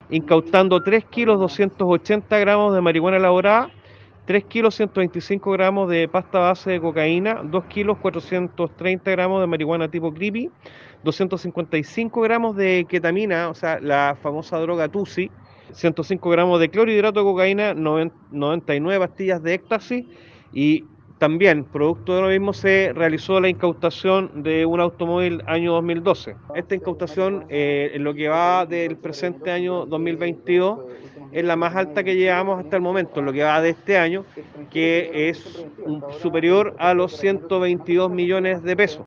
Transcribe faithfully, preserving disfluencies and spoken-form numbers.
incautando tres kilos doscientos ochenta gramos de marihuana elaborada, tres kilos ciento veinticinco gramos de pasta base de cocaína, dos kilos cuatrocientos treinta gramos de marihuana tipo creepy, doscientos cincuenta y cinco gramos de ketamina, o sea, la famosa droga Tusi, ciento cinco gramos de clorhidrato de cocaína, noventa y nueve pastillas de éxtasis y también, producto de lo mismo, se realizó la incautación de un automóvil año dos mil doce. Esta incautación, eh, en lo que va del presente año dos mil veintidós, es la más alta que llevamos hasta el momento, en lo que va de este año, que es un, superior a los ciento veintidós millones de pesos.